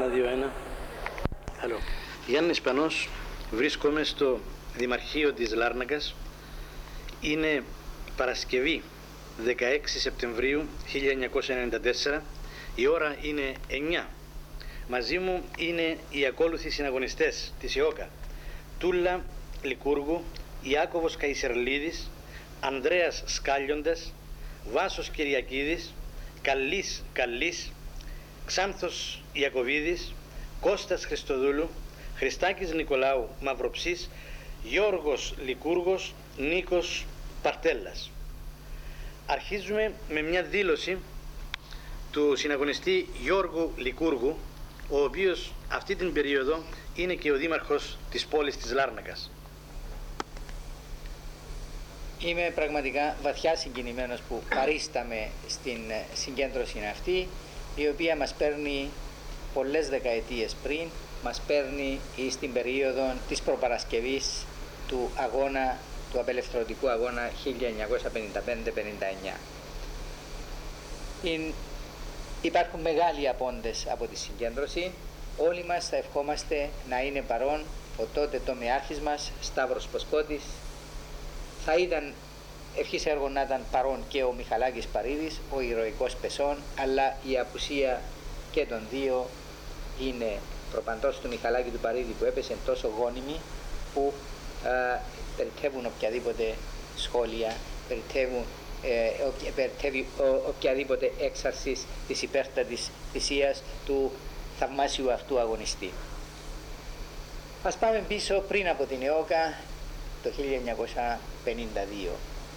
1-2-1. Hello. Γιάννης Πανός, βρίσκομαι στο Δημαρχείο της Λάρνακας. Είναι Παρασκευή 16 Σεπτεμβρίου 1994. Η ώρα είναι 9. Μαζί μου είναι οι ακόλουθοι συναγωνιστές της ΕΟΚΑ: Τούλα Λικούργου, Ιάκωβος Καϊσερλίδης, Ανδρέας Σκάλιοντας, Βάσος Κυριακίδης, Καλλής, Ξάνθος Ιακωβίδης, Κώστας Χριστοδούλου, Χριστάκης Νικολάου Μαυροψής, Γιώργος Λικούργος, Νίκος Παρτέλας. Αρχίζουμε με μια δήλωση του συναγωνιστή Γιώργου Λικούργου, ο οποίος αυτή την περίοδο είναι και ο δήμαρχος της πόλης της Λάρνακας. Είμαι πραγματικά βαθιά συγκινημένος που παρίσταμαι στην συγκέντρωση αυτή, η οποία μας παίρνει πολλές δεκαετίες πριν, μας παίρνει στην περίοδο της προπαρασκευής του αγώνα, του απελευθερωτικού αγώνα 1955-59. Υπάρχουν μεγάλοι απόντες από τη συγκέντρωση. Όλοι μας θα ευχόμαστε να είναι παρόν ο τότε τομεάρχης μας, Σταύρος Ποσκότης. Θα ήταν ευχής έργο να ήταν παρόν και ο Μιχαλάκης Παρίδης, ο ηρωικός Πεσόν, αλλά η απουσία και των δύο είναι προπαντός του Μιχαλάκη του Παρίδη, που έπεσε τόσο γόνιμη που περιττεύουν οποιαδήποτε σχόλια, περιττεύει οποιαδήποτε έξαρση της υπέρτατης θυσίας του θαυμάσιου αυτού αγωνιστή. Ας πάμε πίσω πριν από την ΕΟΚΑ το 1952.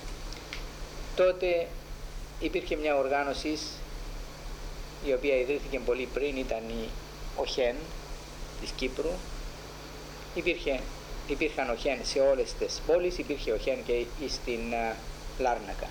Τότε υπήρχε μια οργάνωση η οποία ιδρύθηκε πολύ πριν, ήταν η ΟΧΕΝ της Κύπρου. Υπήρχαν ΟΧΕΝ σε όλες τις πόλεις, υπήρχε ΟΧΕΝ και στην Λάρνακα.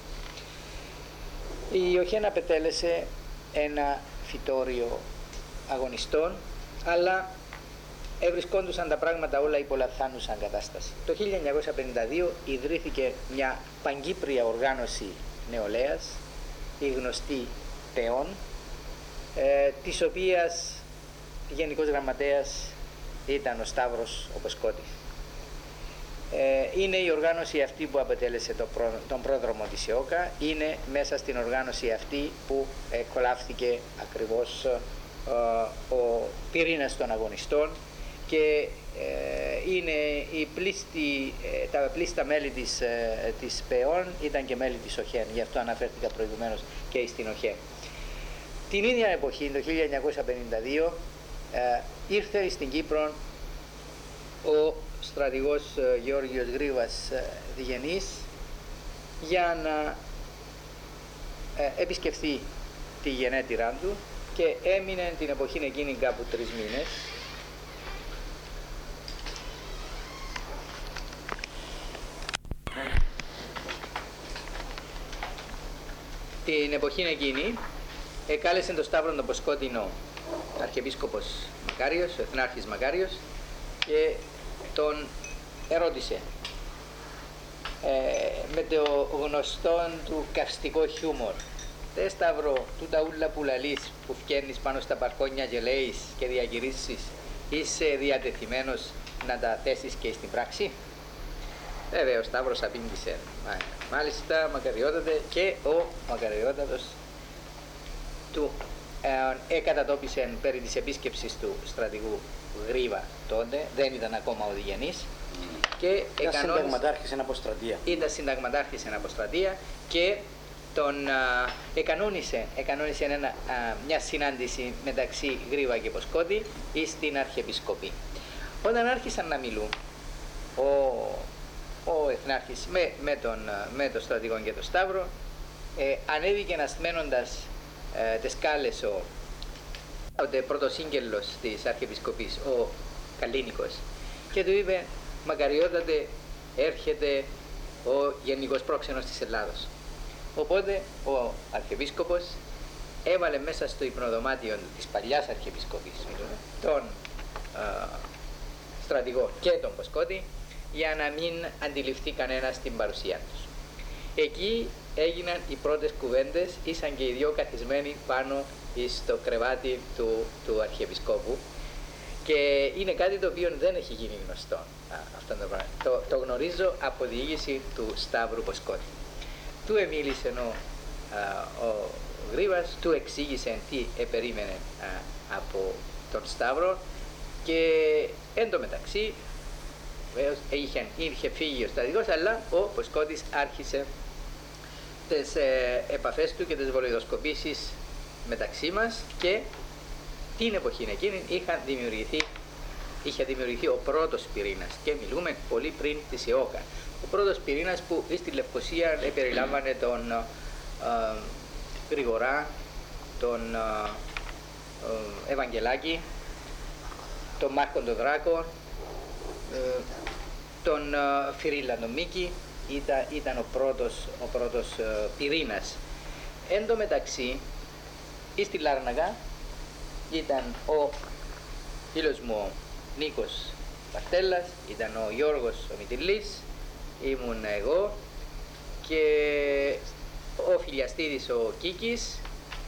Η ΟΧΕΝ απετέλεσε ένα φυτόριο αγωνιστών, αλλά ευρισκόντουσαν τα πράγματα όλα υπό λαθάνουσαν κατάσταση. Το 1952 ιδρύθηκε μια παγκύπρια οργάνωση νεολαίας, η γνωστή ΠΕΟΝ, της οποίας γενικός γραμματέας ήταν ο Σταύρος ο Ποσκότης. Είναι η οργάνωση αυτή που αποτέλεσε τον πρόδρομο της ΕΟΚΑ, είναι μέσα στην οργάνωση αυτή που κολλάφθηκε ακριβώς ο πυρήνας των αγωνιστών και είναι τα πλήστα μέλη της ΠΕΟΝ ήταν και μέλη της ΟΧΕΝ, γι' αυτό αναφέρθηκα προηγουμένως και στην ΟΧΕΝ. Την ίδια εποχή, το 1952, ήρθε στην Κύπρο ο στρατηγός Γεώργιος Γρήβας Διγενής για να επισκεφθεί τη γενέτειρά του και έμεινε την εποχή εκείνη κάπου 3 μήνες. Την εποχή εκείνη κάλεσε τον Σταύρο τον Ποσκότινο Αρχιεπίσκοπος Μακάριος, ο Εθνάρχης Μακάριος, και τον ερώτησε με το γνωστό του καυστικό χιούμορ: «Τε Σταύρο, τούτα ούλα που λαλείς, που φκαίνεις πάνω στα μπαλκόνια και λέεις και διακηρύσεις, είσαι διατεθειμένος να τα θέσεις και στην πράξη?» Βέβαια ο Σταύρος απήντησε: «Μάλιστα, μακαριότατε», και ο μακαριότατος του εκατατόπισε περί της επίσκεψης του στρατηγού Γρήβα τότε, δεν ήταν ακόμα ο Διγενής, και ήταν συνταγματάρχης εν αποστρατεία. Ήταν συνταγματάρχης εν αποστρατεία και τον εκανόνισε μια συνάντηση μεταξύ Γρήβα και Ποσκότη στην Αρχιεπισκοπή. Όταν άρχισαν να μιλούν, ο Εθνάρχης με τον στρατηγό και τον Σταύρο ανέβηκε ανασμένοντας τις σκάλες ο πρωτοσύγγελος της Αρχιεπισκοπής, ο Καλίνικος, και του είπε: «Μακαριότατε, έρχεται ο Γενικός Πρόξενος της Ελλάδος». Οπότε ο Αρχιεπίσκοπος έβαλε μέσα στο υπνοδωμάτιο της παλιάς Αρχιεπισκοπής τον στρατηγό και τον Ποσκότη, για να μην αντιληφθεί κανένας την παρουσία τους. Εκεί έγιναν οι πρώτες κουβέντες, ήσαν και οι δυο καθισμένοι πάνω στο κρεβάτι του Αρχιεπισκόπου, και είναι κάτι το οποίο δεν έχει γίνει γνωστό αυτό το πράγμα. Το γνωρίζω από διήγηση του Σταύρου Ποσκότη. Του εμίλησε ο Γρήβας, του εξήγησε τι περίμενε από τον Σταύρο, και εν τω μεταξύ είχε φύγει ο στρατηγός, αλλά ο Ποσκότης άρχισε τις επαφές του και τις βολιδοσκοπήσεις μεταξύ μας, και την εποχή εκείνη είχε δημιουργηθεί ο πρώτος πυρήνας, και μιλούμε πολύ πριν της ΕΟΚΑ. Ο πρώτος πυρήνας που στη Λευκοσία περιλάμβανε τον Γρηγορά, τον Ευαγγελάκη, τον Μάρκο τον Δράκο, τον Φυρίλα τον Μίκη. Ήταν ο πρώτος πυρήνας. Εν τω μεταξύ, στη Λάρνακα ήταν ο φίλος μου ο Νίκος Παρτέλας, ήταν ο Γιώργος ο Μητυλής, ήμουν εγώ και ο Φιλιαστίδης ο Κίκης,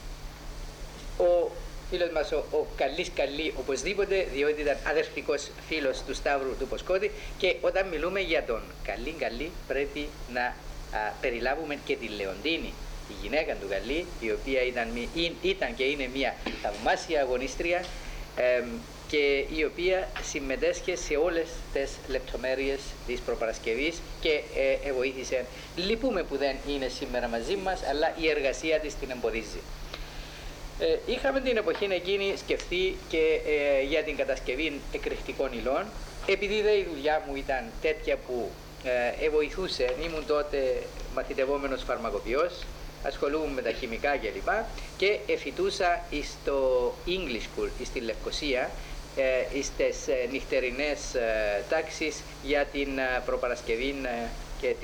ο φίλος μας ο Καλής Καλή οπωσδήποτε, διότι ήταν αδερφικός φίλος του Σταύρου του Ποσκότη, και όταν μιλούμε για τον Καλή Καλή πρέπει να περιλάβουμε και τη Λεοντίνη, τη γυναίκα του Καλή, η οποία ήταν και είναι μια θαυμάσια αγωνίστρια, και η οποία συμμετέσχε σε όλες τις λεπτομέρειες της προπαρασκευής και βοήθησε. Λυπούμε που δεν είναι σήμερα μαζί μας, αλλά η εργασία της την εμποδίζει. Είχαμε την εποχή εκείνη σκεφτεί και για την κατασκευή εκρηκτικών υλών, επειδή η δουλειά μου ήταν τέτοια που βοηθούσε, ήμουν τότε μαθητευόμενος φαρμακοποιός, ασχολούμαι με τα χημικά κλπ. Και εφητούσα στο English School, στη Λευκοσία, στις νυχτερινές τάξεις για την προπαρασκευή και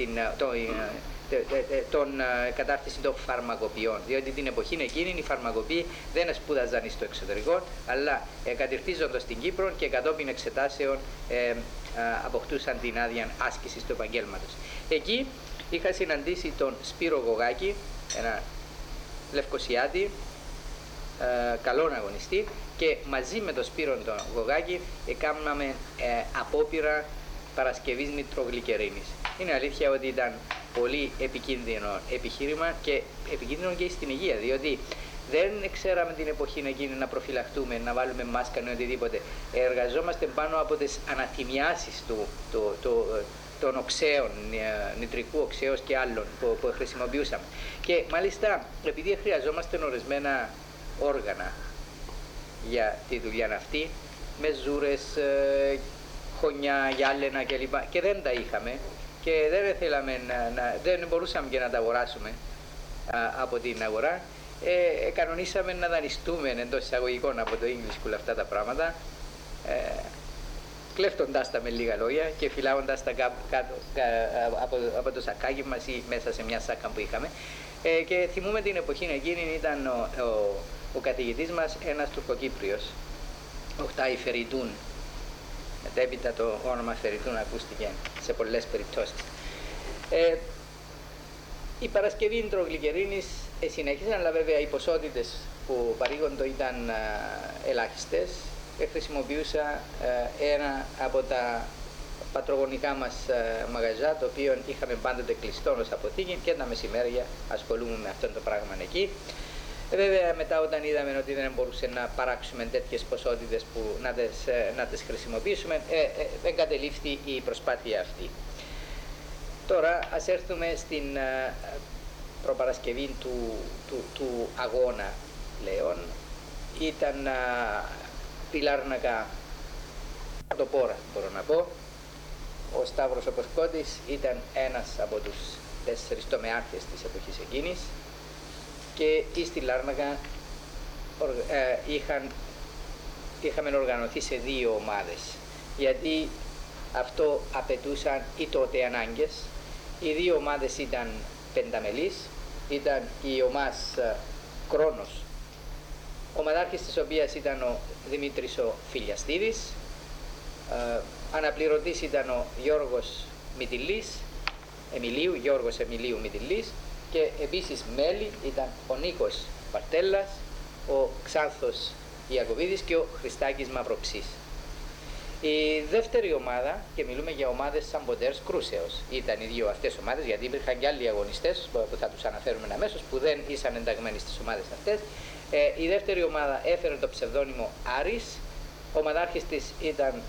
τον κατάρτιση των φαρμακοποιών, διότι την εποχή εκείνη οι φαρμακοποιοί δεν σπούδαζαν στο εξωτερικό, αλλά κατηρτίζοντας στην Κύπρο και κατόπιν εξετάσεων αποκτούσαν την άδεια άσκησης του επαγγέλματος. Εκεί είχα συναντήσει τον Σπύρο Γογάκη, ένα Λευκοσιάτη, καλόν αγωνιστή, και μαζί με τον Σπύρο τον Γογάκη έκαναμε απόπειρα παρασκευής νητρογλυκερίνης. Είναι αλήθεια ότι ήταν πολύ επικίνδυνο επιχείρημα και επικίνδυνο και στην υγεία, διότι δεν ξέραμε την εποχή εκείνη να προφυλαχτούμε, να βάλουμε μάσκα ή οτιδήποτε. Εργαζόμαστε πάνω από τις αναθυμιάσεις των οξέων, νητρικού οξέως και άλλων που χρησιμοποιούσαμε. Και μάλιστα επειδή χρειαζόμαστε ορισμένα όργανα για τη δουλειά αυτή, με ζούρες, χωνιά, γυάλαινα κλπ. Και δεν τα είχαμε και δεν μπορούσαμε και να τα αγοράσουμε από την αγορά. Κανονίσαμε να δανειστούμε εντός εισαγωγικών από το English School αυτά τα πράγματα, κλέφτοντας τα με λίγα λόγια και φυλάγοντας τα κάτω από το σακάκι μας ή μέσα σε μια σάκα που είχαμε. Και θυμούμε την εποχή εκείνη ήταν ο καθηγητής μας ένας Τουρκοκύπριος, ο Χτάι Φεριτούν. Μετέπειτα το όνομα Φεριτούν ακούστηκε σε πολλές περιπτώσεις. Η παρασκευή νητρογλυκερίνης συνέχισε, αλλά βέβαια οι ποσότητες που παρήγονται ήταν ελάχιστες. Χρησιμοποιούσα ένα από τα πατρογονικά μας μαγαζιά, το οποίο είχαμε πάντοτε κλειστό ως αποθήκη, και τα μεσημέρια ασχολούμαι με αυτό το πράγμα εκεί. Βέβαια μετά όταν είδαμε ότι δεν μπορούσε να παράξουμε τέτοιες ποσότητες που να τις χρησιμοποιήσουμε, εγκατελείφθη η προσπάθεια αυτή. Τώρα ας έρθουμε στην προπαρασκευή του αγώνα πλέον. Ήταν η Λάρνακα πρωτοπόρα, μπορώ να πω. Ο Σταύρος ο Ποσκότης ήταν ένας από τους 4 τομεάρχες της εποχής εκείνης, και στη Λάρνακα είχαμε οργανωθεί σε 2 ομάδες, γιατί αυτό απαιτούσαν οι τότε ανάγκες. Οι 2 ομάδες ήταν πενταμελείς, ήταν η ομάς Κρόνος, ο μαδάρχης της οποίας ήταν ο Δημήτρης ο Φιλιαστίδης, αναπληρωτής ήταν ο Γιώργος Μητυλής, Γιώργος Εμιλίου Μητυλής, και επίσης μέλη ήταν ο Νίκος Παρτέλλας, ο Ξάνθος Ιακωβίδης και ο Χριστάκης Μαυροψής. Η δεύτερη ομάδα, και μιλούμε για ομάδες Σαμποντέρς Κρούσεως, ήταν οι δύο αυτές ομάδες, γιατί υπήρχαν και άλλοι αγωνιστές που θα τους αναφέρουμε αμέσως που δεν ήσαν ενταγμένοι στις ομάδες αυτές. Η δεύτερη ομάδα έφερε το ψευδόνυμο Άρης, ο ομαδάρχης της ήταν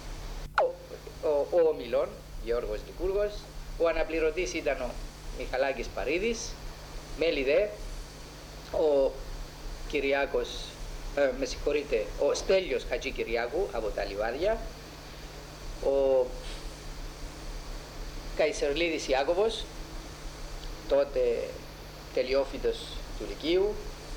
ο Ομιλών, Γιώργος Λικούργος, ο αναπληρωτής ήταν ο Μιχαλάκης Παρίδης, μέλη δε, ο Κυριάκος, ο Στέλιος Χατζη-Κυριάκου από τα Λιβάδια, ο Καϊσερλίδης Ιάκωβος, τότε τελειόφοιτος του Λυκείου,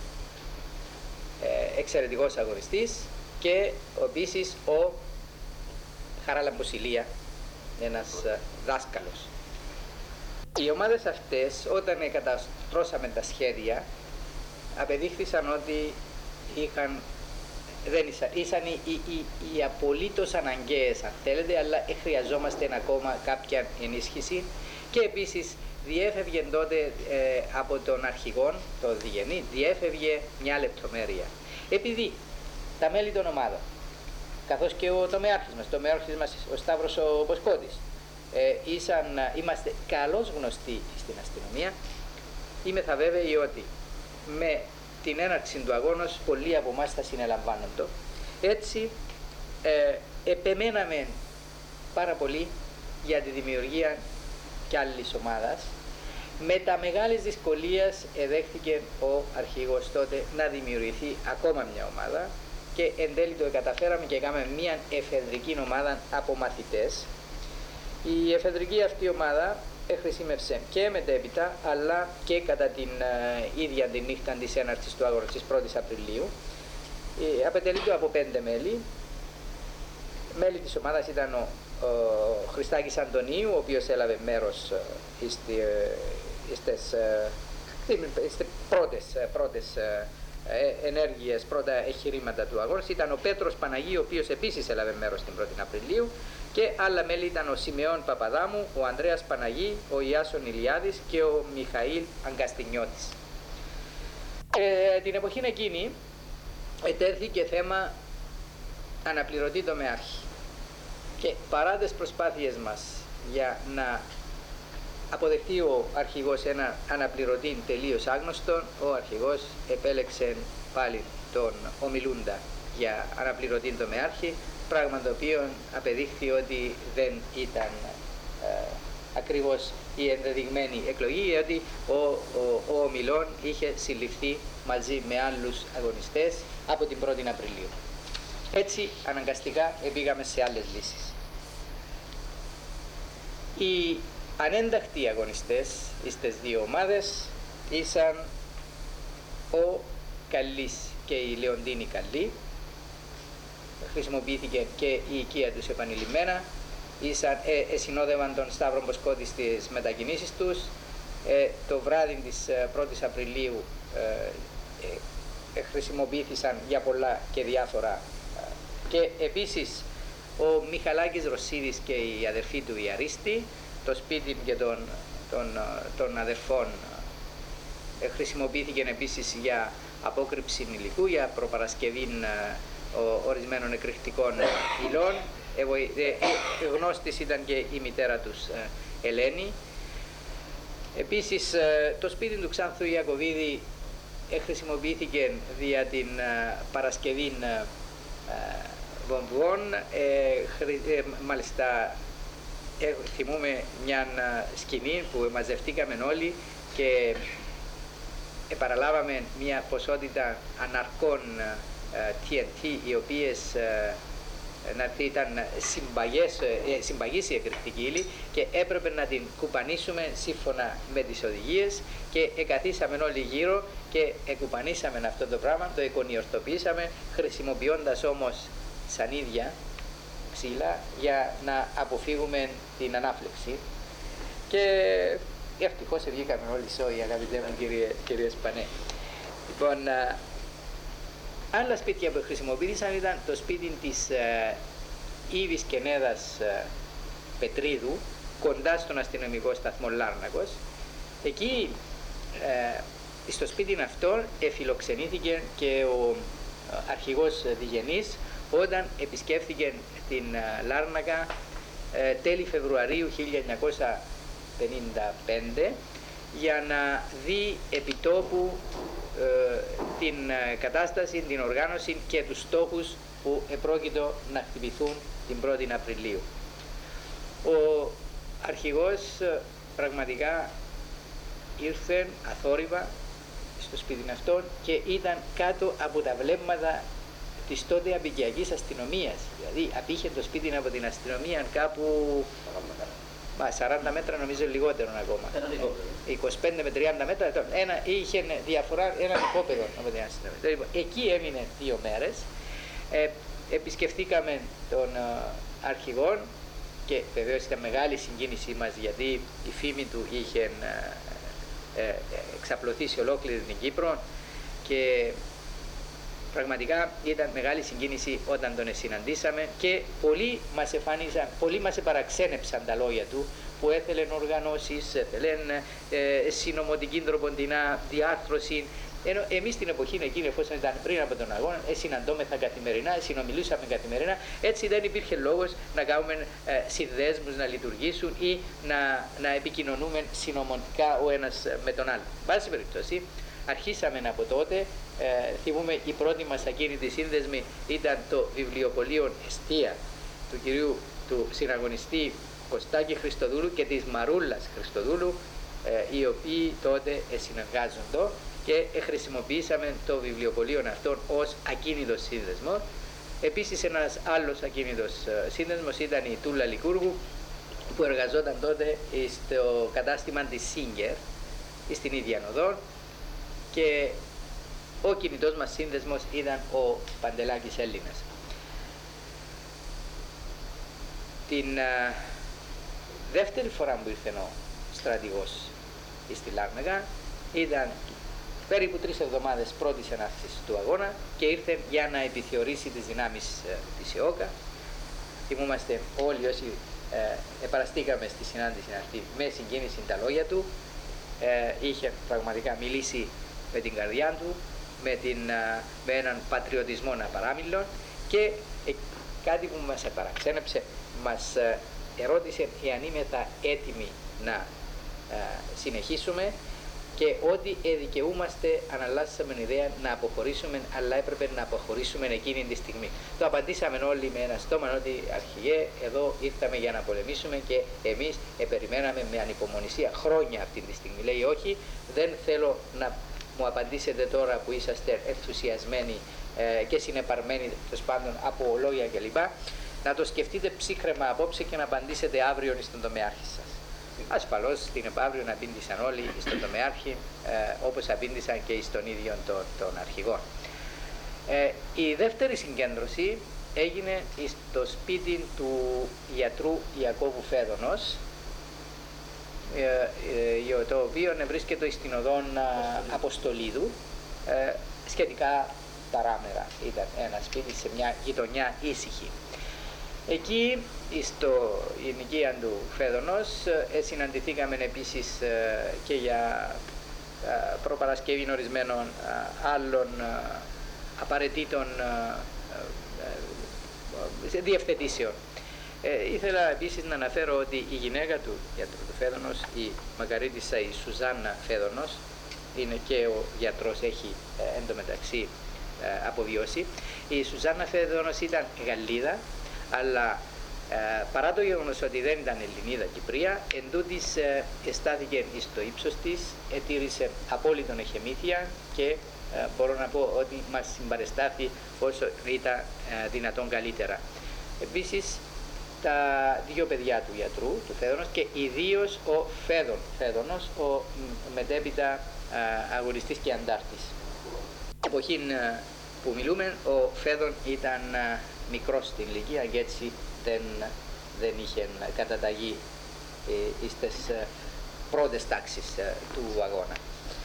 εξαιρετικός αγωνιστής, και επίσης ο Χαράλαμπος Ηλία, ένας δάσκαλος. Οι ομάδες αυτές, όταν καταστρώσαμε τα σχέδια, απεδείχθησαν ότι ήσαν οι απολύτως αναγκαίες, αν θέλετε, αλλά χρειαζόμαστε ακόμα κάποια ενίσχυση, και επίσης διέφευγε τότε από τον αρχηγόν, τον Διγενή, διέφευγε μια λεπτομέρεια. Επειδή τα μέλη των ομάδων, καθώς και ο τομεάρχης μας, ο Σταύρος ο Ποσκότης, είμαστε καλώς γνωστοί στην αστυνομία, είμαι θα βέβαιοι ότι με την έναρξη του αγώνος πολλοί από εμάς θα συνελαμβάνονται. Έτσι επεμέναμε πάρα πολύ για τη δημιουργία κι άλλης ομάδας. Με τα μεγάλης δυσκολίας εδέχθηκε ο αρχηγός τότε να δημιουργηθεί ακόμα μια ομάδα, και εν τέλει το καταφέραμε και κάναμε μια εφεδρική ομάδα από μαθητές. Η εφεδρική αυτή ομάδα χρησιμεύσε και μετέπειτα, αλλά και κατά την ίδια την νύχτα της έναρξης του αγώνα της 1ης Απριλίου. Αποτελείται από 5 μέλη. Μέλη της ομάδας ήταν ο Χριστάκης Αντωνίου, ο οποίος έλαβε μέρος στις πρώτες ενέργειες, πρώτα εγχειρήματα του αγώνα. Ήταν ο Πέτρος Παναγίου, ο οποίος επίσης έλαβε μέρος την 1η Απριλίου, και άλλα μέλη ήταν ο Σιμεών Παπαδάμου, ο Ανδρέας Παναγί, ο Ιάσον Ηλιάδης και ο Μιχαήλ Αγκαστινιώτης. Την εποχή εκείνη ετέθηκε θέμα αναπληρωτή τομεάρχη, και παρά τις προσπάθειες μας για να αποδεχτεί ο αρχηγός ένα αναπληρωτή τελείως άγνωστον, ο αρχηγός επέλεξε πάλι τον ομιλούντα για αναπληρωτή τομεάρχη, πράγμα το οποίο απεδείχθη ότι δεν ήταν ακριβώς η ενδεδειγμένη εκλογή, γιατί ο Ομιλών είχε συλληφθεί μαζί με άλλους αγωνιστές από την 1η Απριλίου. Έτσι αναγκαστικά πήγαμε σε άλλες λύσεις. Οι ανένταχτοι αγωνιστές στις δύο ομάδες ήσαν ο Καλής και η Λεοντίνη Καλή. Χρησιμοποιήθηκε και η οικία τους επανειλημμένα. Συνόδευαν τον Σταύρο Μποσκότη στις μετακινήσεις τους. Το βράδυ της 1ης Απριλίου χρησιμοποιήθησαν για πολλά και διάφορα. Και επίσης ο Μιχαλάκης Ρωσίδης και η αδερφή του η Αρίστη, το σπίτι και των αδερφών χρησιμοποιήθηκε επίσης για απόκρυψη υλικού, για προπαρασκευή ορισμένων εκρηκτικών υλών. Γνώστης ήταν και η μητέρα τους Ελένη. Επίσης το σπίτι του Ξάνθου Ιακωβίδη χρησιμοποιήθηκε για την παρασκευή βομβών. Μάλιστα θυμούμε μια σκηνή που μαζευτήκαμε όλοι και παραλάβαμε μια ποσότητα αναρκών TNT, οι οποίες ήταν συμπαγής η εκρηκτική ύλη, και έπρεπε να την κουπανίσουμε σύμφωνα με τις οδηγίες, και εκαθίσαμε όλοι γύρω και εκουπανίσαμε αυτό το πράγμα, το εκονιορτοποιήσαμε, χρησιμοποιώντας όμως σανίδια ξύλα για να αποφύγουμε την ανάφλεξη. Και ευτυχώς βγήκαμε όλοι σώοι, αγαπητέ μου κύριε Σπανέ. Λοιπόν, άλλα σπίτια που χρησιμοποίησαν ήταν το σπίτι της Ήβης Κενέδας Πετρίδου, κοντά στον αστυνομικό σταθμό Λάρνακος. Εκεί στο σπίτι αυτό φιλοξενήθηκε και ο αρχηγός Διγενής όταν επισκέφθηκε την Λάρνακα τέλη Φεβρουαρίου 1955 για να δει επιτόπου την κατάσταση, την οργάνωση και τους στόχους που επρόκειτο να χτυπηθούν την 1η Απριλίου. Ο αρχηγός πραγματικά ήρθε αθόρυβα στο σπίτι αυτό και ήταν κάτω από τα βλέμματα της τότε απικιακής αστυνομίας. Δηλαδή απήχε το σπίτι από την αστυνομία κάπου 40 μέτρα, νομίζω λιγότερο ακόμα. 25 με 30 μέτρα. Είχε διαφορά ένα υπόπεδο από την αστυνομία. Εκεί έμεινε 2 μέρες. Επισκεφθήκαμε τον αρχηγό και βεβαίως ήταν μεγάλη συγκίνησή μας γιατί η φήμη του είχε εξαπλωθεί σε ολόκληρη την Κύπρο και πραγματικά ήταν μεγάλη συγκίνηση όταν τον συναντήσαμε και πολλοί μας παραξένεψαν τα λόγια του που έθελε οργανώσεις, έθελε συνωμοτική τροποντινά διάρθρωση. Ενώ εμείς την εποχή εκείνη, εφόσον ήταν πριν από τον αγώνα, συναντώμεθα καθημερινά, συνομιλούσαμε καθημερινά, έτσι δεν υπήρχε λόγος να κάνουμε συνδέσμους να λειτουργήσουν ή να επικοινωνούμε συνωμοτικά ο ένας με τον άλλο. Πάση περιπτώσει, αρχίσαμε από τότε. Θυμούμε η πρώτη μας ακίνητη σύνδεσμη ήταν το βιβλιοπωλείο Εστία του συναγωνιστή Κωστάκη Χριστοδούλου και της Μαρούλας Χριστοδούλου, οι οποίοι τότε συνεργάζονται και χρησιμοποιήσαμε το βιβλιοπωλείο αυτόν ως ακίνητο σύνδεσμο. Επίσης ένας άλλος ακίνητος σύνδεσμος ήταν η Τούλα Λικούργου που εργαζόταν τότε στο κατάστημα της Σίγκερ στην ίδια οδό και ο κινητός μας σύνδεσμος ήταν ο Παντελάκης Έλληνας. Την δεύτερη φορά που ήρθε ο στρατηγός στη Λάρνακα ήταν περίπου 3 εβδομάδες πρώτης ανάθεσης του αγώνα και ήρθε για να επιθεωρήσει τις δυνάμεις της ΕΟΚΑ. Θυμούμαστε όλοι όσοι επαραστήκαμε στη συνάντηση αυτή με συγκίνηση τα λόγια του. Είχε πραγματικά μιλήσει με την καρδιά του, με έναν πατριωτισμό απαράμιλο και κάτι που μας παραξένεψε, μας ερώτησε εάν είμεθα έτοιμοι να συνεχίσουμε και ότι δικαιούμαστε, αναλάσσαμε την ιδέα να αποχωρήσουμε, αλλά έπρεπε να αποχωρήσουμε εκείνη τη στιγμή. Το απαντήσαμε όλοι με ένα στόμα ότι αρχηγέ, εδώ ήρθαμε για να πολεμήσουμε και εμείς περιμέναμε με ανυπομονησία χρόνια αυτή τη στιγμή. Λέει όχι, δεν θέλω να μου απαντήσετε τώρα που είσαστε ενθουσιασμένοι και συνεπαρμένοι τέλος πάντων από λόγια κλπ. Να το σκεφτείτε ψύχρεμα απόψε και να απαντήσετε αύριο στον τομεάρχη σας. Ασφαλώς την επαύριο απήντησαν όλοι στον τομεάρχη όπως απήντησαν και στον ίδιο τον αρχηγό. Η δεύτερη συγκέντρωση έγινε στο σπίτι του γιατρού Ιακώβου Φέδωνος, το οποίο βρίσκεται στην οδόν Αποστολίδου, σχετικά παράμερα. Ήταν ένα σπίτι σε μια γειτονιά ήσυχη. Εκεί, στο ενοικίαν του Φέδωνος, συναντηθήκαμε επίσης και για προπαρασκευή ορισμένων άλλων απαραίτητων διευθετήσεων. Ήθελα επίσης να αναφέρω ότι η γυναίκα του γιατρού του Φέδωνος, η Μακαρίτισσα η Σουζάννα Φέδωνος, είναι και ο γιατρός, έχει εντωμεταξύ αποβιώσει. Η Σουζάννα Φέδωνος ήταν Γαλλίδα, αλλά παρά το γεγονός ότι δεν ήταν Ελληνίδα Κυπρία, εντούτοις αισθάθηκε στο ύψος της, ετήρησε απόλυτον εχεμήθεια και μπορώ να πω ότι μας συμπαρεστάθη όσο ήταν δυνατόν καλύτερα. Επίσης, τα δύο παιδιά του γιατρού, του Φέδωνος, και ιδίως ο Φέδωνος, ο μετέπειτα αγωνιστής και αντάρτης. Στην εποχή που μιλούμε, ο Φέδων ήταν μικρός στην ηλικία και έτσι δεν είχε καταταγεί στις πρώτες τάξεις του αγώνα.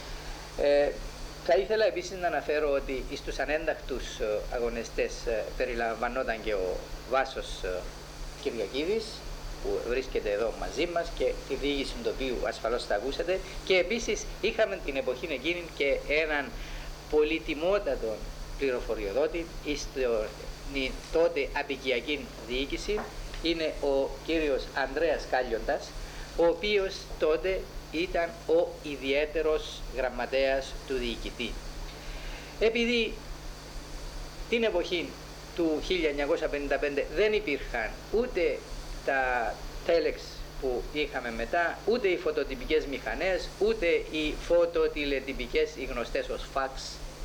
Θα ήθελα επίσης να αναφέρω ότι στους ανέντακτους αγωνιστές περιλαμβανόταν και ο Βάσος Κυριακίδης, που βρίσκεται εδώ μαζί μας και τη διοίκηση του οποίου ασφαλώς θα ακούσατε, και επίσης είχαμε την εποχή εκείνη και έναν πολυτιμότατο πληροφοριοδότη στην τότε απικιακή διοίκηση, είναι ο κύριος Ανδρέας Κάλιοντας, ο οποίος τότε ήταν ο ιδιαίτερος γραμματέας του διοικητή. Επειδή την εποχή του 1955 δεν υπήρχαν ούτε τα τέλεξ που είχαμε μετά, ούτε οι φωτοτυπικές μηχανές, ούτε οι φωτοτηλετυπικές, οι γνωστές ως φαξ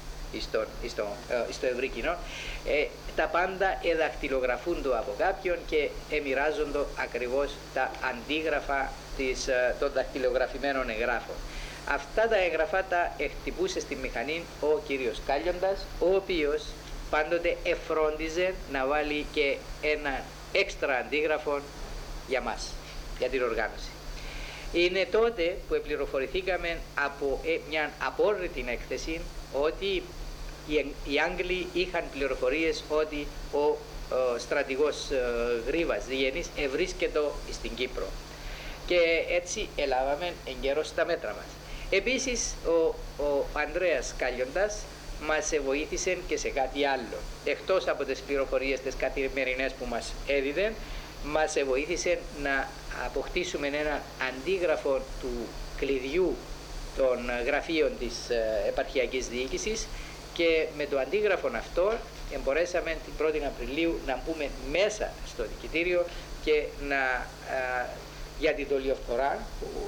στο ευρύ κοινό, τα πάντα εδακτυλογραφούνται από κάποιον και εμοιράζονται ακριβώς τα αντίγραφα των δακτυλογραφημένων εγγράφων. Αυτά τα έγγραφα τα εκτυπούσε στη μηχανή ο κύριος Κάλιοντας, ο οποίος πάντοτε εφρόντιζε να βάλει και ένα έξτρα αντίγραφο για μας, για την οργάνωση. Είναι τότε που πληροφορηθήκαμε από μια απόρριτη έκθεση ότι οι Άγγλοι είχαν πληροφορίες ότι ο στρατηγός Γρήβας Διγενής ευρίσκεται στην Κύπρο, και έτσι ελάβαμε εγκαίρως τα μέτρα μας. Επίσης ο Ανδρέας Κάλιοντας μας βοήθησε και σε κάτι άλλο. Εκτός από τις πληροφορίες τις καθημερινές που μας έδιδε, μας βοήθησε να αποκτήσουμε ένα αντίγραφο του κλειδιού των γραφείων της επαρχιακής διοίκησης, και με το αντίγραφο αυτό μπορέσαμε την 1η Απριλίου να μπούμε μέσα στο δικητήριο και για την δολιοφθορά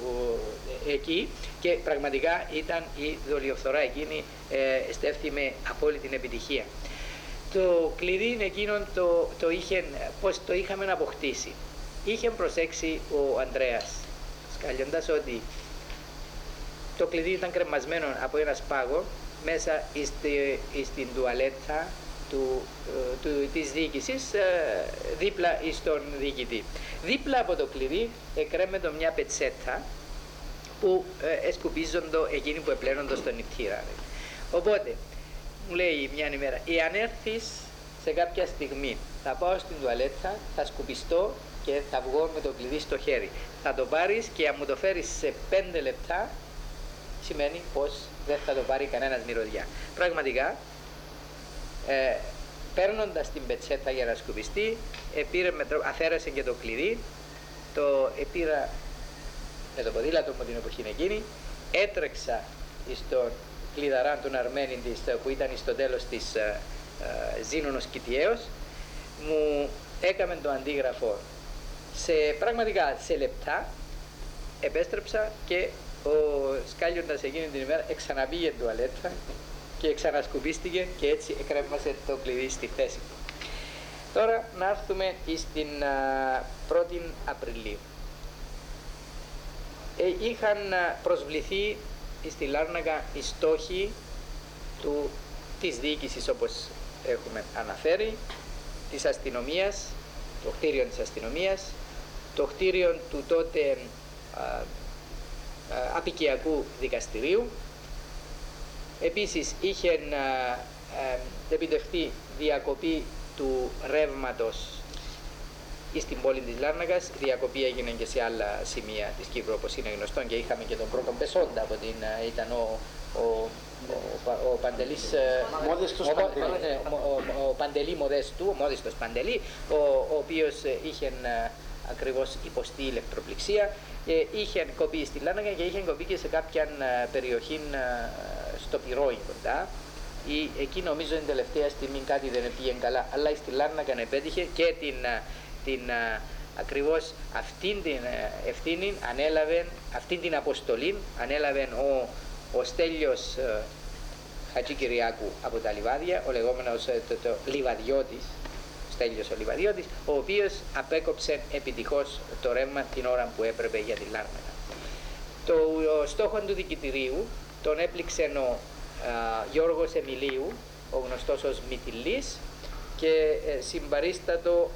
εκεί, και πραγματικά ήταν η δολιοφθορά εκείνη στέφθη με απόλυτη επιτυχία. Το κλειδί εκείνον πώς το είχαμε αποκτήσει. Είχε προσέξει ο Ανδρέας Κάλιοντας ότι το κλειδί ήταν κρεμασμένο από ένα σπάγο μέσα στην τουαλέτα της διοίκησης, δίπλα στον διοικητή. Δίπλα από το κλειδί εκρέμεται μια πετσέτα που εσκουπίζονται εκείνοι που επλένονται στον νηπτήρα. Οπότε μου λέει μια ημέρα, εάν έρθεις σε κάποια στιγμή, θα πάω στην τουαλέτα, θα σκουπιστώ και θα βγω με το κλειδί στο χέρι. Θα το πάρεις και αν μου το φέρεις σε 5 λεπτά, σημαίνει πως δεν θα το πάρει κανένας μυρωδιά. Πραγματικά, παίρνοντας την πετσέτα για να σκουπιστεί, αφαίρεσε και το κλειδί, το πήρα με το ποδήλατο μου την εποχή εκείνη, έτρεξα στον κλειδαρά του Αρμένη που ήταν στο τέλος της Ζήνωνος Κητιαίος, μου έκαμε το αντίγραφο πραγματικά σε λεπτά, επέστρεψα και ο Σκάλιοντας εκείνη την ημέρα ξαναπήγε τουαλέτα και ξανασκουπίστηκε και έτσι εκρέμασε το κλειδί στη θέση του. Τώρα να έρθουμε στην 1η Απριλίου. Είχαν προσβληθεί στη Λάρνακα οι στόχοι της διοίκησης, όπως έχουμε αναφέρει, της αστυνομίας, το κτίριο της αστυνομίας, το κτίριο του τότε απικιακού δικαστηρίου. Επίσης είχε επιτευχθεί διακοπή του ρεύματος στην πόλη της Λάρνακας. Η διακοπή έγινε και σε άλλα σημεία της Κύπρου, όπως είναι γνωστό, και είχαμε και τον πρώτο Πεσόντα, ήταν ο Παντελής ο Παντελή Μοδέστου, ο Μόδιστος Παντελή, ο οποίος είχε ακριβώς υποστεί ηλεκτροπληξία, είχε κοπεί στη Λάρνακα και είχε κοπεί και σε κάποια περιοχή στο Πυρόι κοντά. Εκεί νομίζω την τελευταία στιγμή κάτι δεν πήγε καλά, αλλά στη Λάρνακα επέτυχε και ακριβώς αυτήν την ευθύνη ανέλαβε, αυτήν την αποστολή ανέλαβε ο Στέλιος Χατζικυριάκου από τα Λιβάδια, ο λεγόμενος Λιβαδιώτης, Στέλιος ο Λιβαδιώτης, ο οποίος απέκοψε επιτυχώς το ρεύμα την ώρα που έπρεπε για τη Λάρνακα. Το στόχο του δικητηρίου τον έπληξε ο Γιώργος Εμιλίου, ο γνωστός ως Μυτιλής, και συμπαρίστατο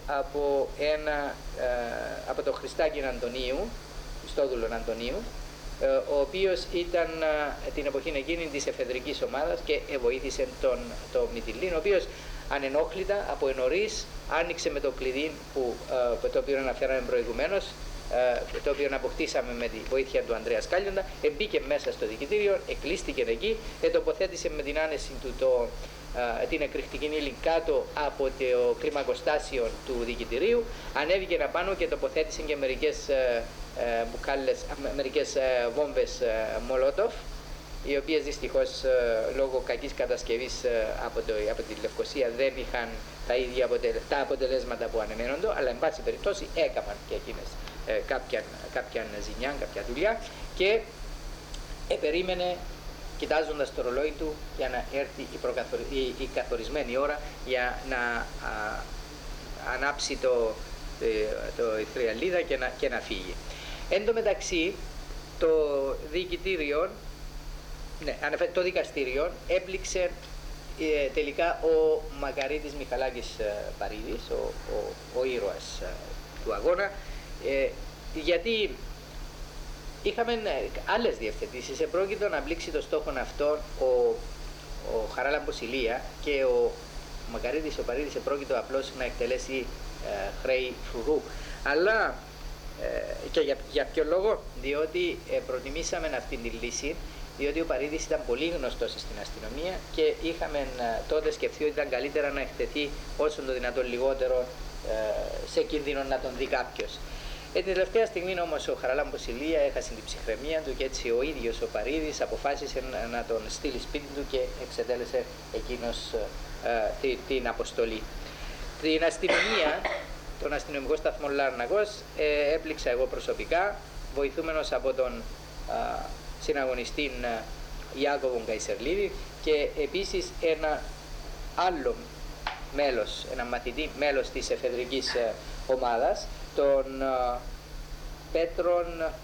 από τον Χριστάκη Αντωνίου, Χριστόδουλον Αντωνίου, ο οποίος ήταν την εποχή εκείνη της εφεδρικής ομάδας και βοήθησε τον Μυτιλή, ο οποίος ανενόχλητα από νωρίς, άνοιξε με το κλειδί το οποίο αναφέραμε προηγουμένως, το οποίο αποκτήσαμε με τη βοήθεια του Ανδρέα Σκάλιοντα, μπήκε μέσα στο δικητήριο, εκλείστηκε εκεί, τοποθέτησε με την άνεση του την εκρηκτική ύλη κάτω από το κλιμακοστάσιο του δικητηρίου, ανέβηκε πάνω και τοποθέτησε και μερικές βόμβες Μολότοφ, οι οποίες δυστυχώς λόγω κακής κατασκευής από τη Λευκοσία δεν είχαν τα αποτελέσματα που ανεμένονται, αλλά εν πάση περιπτώσει έκαναν και εκείνες κάποια ζημιά, κάποια δουλειά, και περίμενε κοιτάζοντας το ρολόι του για να έρθει η καθορισμένη ώρα για να ανάψει η θριαλίδα και να φύγει. Εν τω μεταξύ το δικαστήριο έπληξε τελικά ο Μακαρίτης Μιχαλάκης Παρίδης, ο ήρωας του αγώνα, γιατί είχαμε άλλες διευθετήσεις. Επρόκειτο να πλήξει το στόχο αυτόν ο Χαράλαμπος Ηλία, και ο Μακαρίτης ο Παρίδης επρόκειτο απλώς να εκτελέσει χρέη φρουρού. Αλλά και για ποιο λόγο? Διότι προτιμήσαμε αυτή τη λύση, διότι ο Παρίδης ήταν πολύ γνωστός στην αστυνομία και είχαμε τότε σκεφτεί ότι ήταν καλύτερα να εκτεθεί όσο το δυνατόν λιγότερο σε κίνδυνο να τον δει κάποιος. Την τελευταία στιγμή όμως ο Χαράλαμπος Ηλία έχασε την ψυχραιμία του και έτσι ο ίδιος ο Παρίδης αποφάσισε να τον στείλει σπίτι του και εξετέλεσε εκείνος την αποστολή. Την αστυνομία, τον αστυνομικό σταθμό Λάρνακος, έπληξα εγώ προσωπικά, βοηθούμενος από τον συναγωνιστή Ιάκωβο Καϊσερλίδη, και επίσης ένα άλλο μέλος, ένα μαθητή μέλος της εφεδρικής ομάδας, τον Πέτρον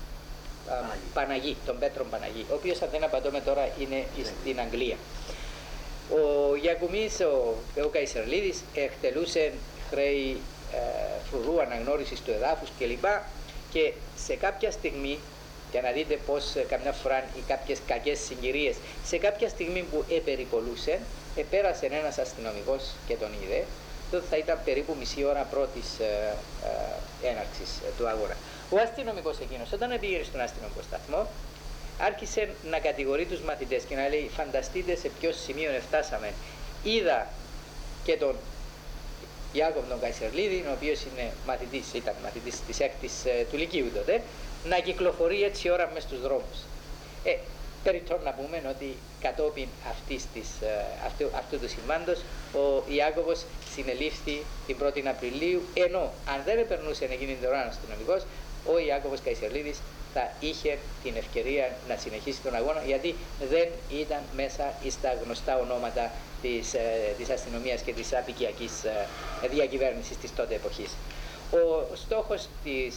Παναγί, ο οποίος αν δεν απατώμε τώρα είναι στην Αγγλία. Ο Γιακουμής, ο Καϊσερλίδης, εκτελούσε χρέη φρουρού, αναγνώρισης του εδάφους κλπ. Και σε κάποια στιγμή, για να δείτε πως καμιά φορά οι κάποιες κακές συγκυρίες, σε κάποια στιγμή που επεριπολούσε, επέρασε ένας αστυνομικός και τον είδε. Τότε θα ήταν περίπου μισή ώρα πρώτης έναρξης του αγώνα. Ο αστυνομικός εκείνος, όταν πήγε στον αστυνομικό σταθμό, άρχισε να κατηγορεί τους μαθητές και να λέει: φανταστείτε σε ποιο σημείο φτάσαμε. Είδα και τον Ιάκωβο τον Καϊσερλίδη, ο οποίος ήταν μαθητής της 6ης του Λυκείου τότε, να κυκλοφορεί έτσι ώρα μες στους δρόμους. Περιττό να πούμε ότι κατόπιν αυτού του συμβάντος ο Ιάκωβος συνελήφθη την 1η Απριλίου, ενώ αν δεν επερνούσε εκείνη την ώρα αστυνομικός, ο Ιάκωβος Καϊσερλίδης θα είχε την ευκαιρία να συνεχίσει τον αγώνα, γιατί δεν ήταν μέσα στα γνωστά ονόματα της αστυνομίας και της απικιακής διακυβέρνησης της τότε εποχής. Ο στόχος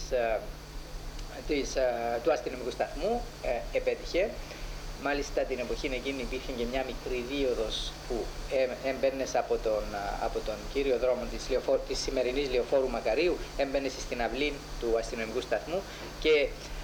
του αστυνομικού σταθμού επέτυχε. Μάλιστα την εποχή εκείνη υπήρχε και μια μικρή δίωδος που έμπαινες από τον κύριο δρόμο της σημερινής Λεωφόρου Μακαρίου, έμπαινες στην αυλή του αστυνομικού σταθμού, και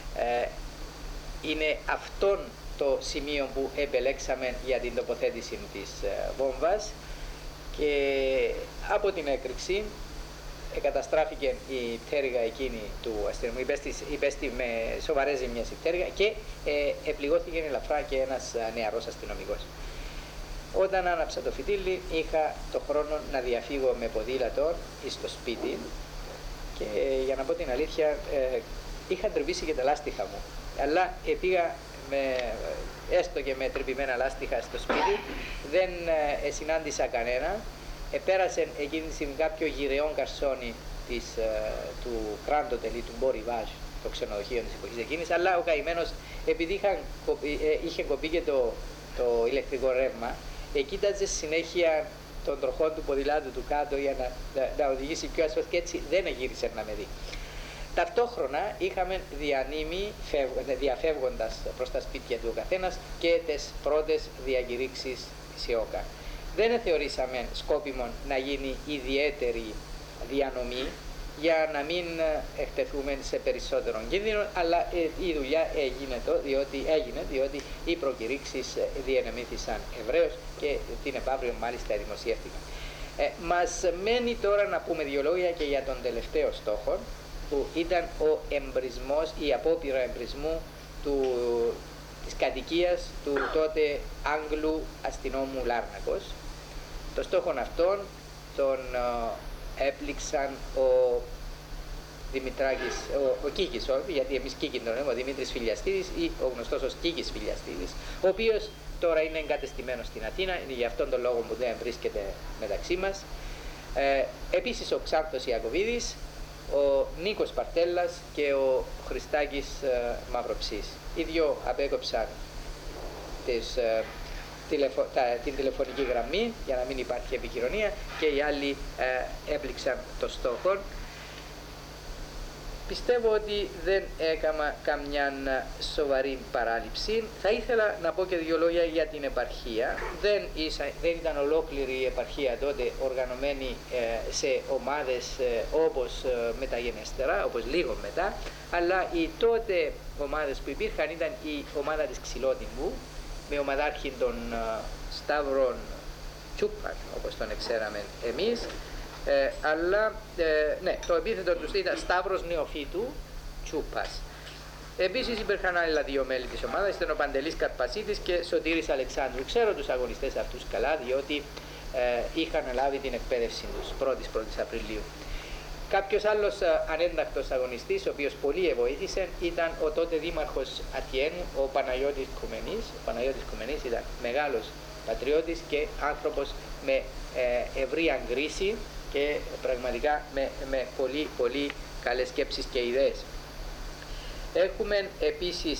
είναι αυτόν το σημείο που επελέξαμε για την τοποθέτηση της βόμβας, και από την έκρηξη καταστράφηκε η πτέρυγα εκείνη του αστυνομικού, υπέστη με σοβαρές ζημιές η πτέρυγα, και επληγώθηκε ελαφρά και ένας νεαρός αστυνομικός. Όταν άναψα το φυτίλι, είχα το χρόνο να διαφύγω με ποδήλατο στο σπίτι, και για να πω την αλήθεια είχα τρυπήσει και τα λάστιχα μου, αλλά πήγα έστω και με τρυπημένα λάστιχα στο σπίτι, δεν συνάντησα κανένα. Πέρασε εκείνη τη στιγμή κάποιο γυρεόν καρσόνι του Κράντοτελ ή του Μποριβάζ, το ξενοδοχείο της εποχής εκείνης, αλλά ο καημένος, επειδή είχε κοπεί και το ηλεκτρικό ρεύμα, κοίταζε συνέχεια των τροχών του ποδηλάτου του κάτω για να οδηγήσει πιο ασφαλώς, και έτσι δεν γύρισε να με δει. Ταυτόχρονα είχαμε διανύμει, διαφεύγοντας προς τα σπίτια του ο καθένας, και τις πρώτες διακηρύξεις της ΕΟΚΑ. Δεν θεωρήσαμε σκόπιμο να γίνει ιδιαίτερη διανομή για να μην εκτεθούμε σε περισσότερο κίνδυνο, αλλά η δουλειά έγινε διότι οι προκηρύξεις διενεμήθησαν ευρέως και την επαύριο μάλιστα δημοσιεύτηκαν. Μας μένει τώρα να πούμε δύο λόγια και για τον τελευταίο στόχο, που ήταν ο εμπρισμός, η απόπειρα εμπρισμού της κατοικίας του τότε Άγγλου αστυνόμου Λάρνακος. Το στόχον αυτόν τον έπληξαν ο Δημητράκης, ο Κίκης, γιατί εμείς Κίκη τον λέμε, ο Δημήτρης Φιλιαστίδης ή ο γνωστός ως Κίκης Φιλιαστίδης, ο οποίος τώρα είναι εγκατεστημένος στην Αθήνα, είναι για αυτόν τον λόγο που δεν βρίσκεται μεταξύ μας. Επίσης ο Ξάνθος Ιακωβίδης, ο Νίκος Παρτέλλας και ο Χριστάκης Μαυροψής. Οι δύο απέκοψαν την τηλεφωνική γραμμή για να μην υπάρχει επικοινωνία και οι άλλοι έπληξαν το στόχο. Πιστεύω ότι δεν έκανα καμιά σοβαρή παράληψη. Θα ήθελα να πω και δύο λόγια για την επαρχία. Δεν ήταν ολόκληρη η επαρχία τότε οργανωμένη σε ομάδες όπως μεταγενέστερα, όπως λίγο μετά, αλλά οι τότε ομάδες που υπήρχαν ήταν η ομάδα της Ξυλότυμπου, με ομαδάρχη τον Σταύρον Τσούπαν, όπως τον ξέραμε εμείς, αλλά ναι, το επίθετο τους ήταν Σταύρος Νεοφύτου Τσούπας. Επίσης υπήρχαν άλλα δύο μέλη της ομάδας, ήταν ο Παντελής Καρπασίτης και Σωτήρης Αλεξάνδρου. Ξέρω τους αγωνιστές αυτούς καλά, διότι είχαν λάβει την εκπαίδευση τους 1η Απριλίου. Κάποιος άλλος ανέντακτος αγωνιστής, ο οποίος πολύ βοήθησε, ήταν ο τότε δήμαρχος Ατιένου, ο Παναγιώτης Κουμενής. Ο Παναγιώτης Κουμενής ήταν μεγάλος πατριώτης και άνθρωπος με ευρία γκρίση και πραγματικά με πολύ καλές σκέψεις και ιδέες. Έχουμε επίσης